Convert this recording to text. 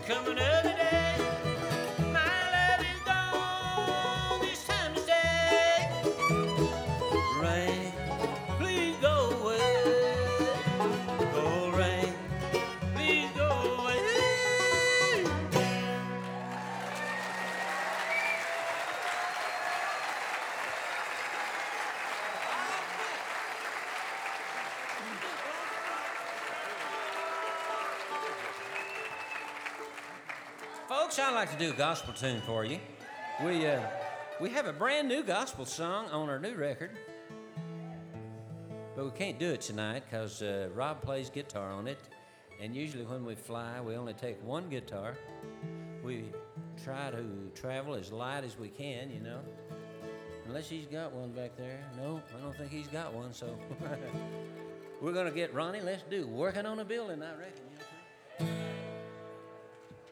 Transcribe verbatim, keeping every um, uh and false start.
come another day. My love is gone, it's time to stay. Rain, please go away. Cold rain, please go away. Folks, I'd like to do a gospel tune for you. We, uh, we have a brand new gospel song on our new record, but we can't do it tonight because uh, Rob plays guitar on it, and usually when we fly, we only take one guitar. We try to travel as light as we can, you know, unless he's got one back there. No, I don't think he's got one, so we're going to get Ronnie. Let's do Working on a Building, I reckon. You know?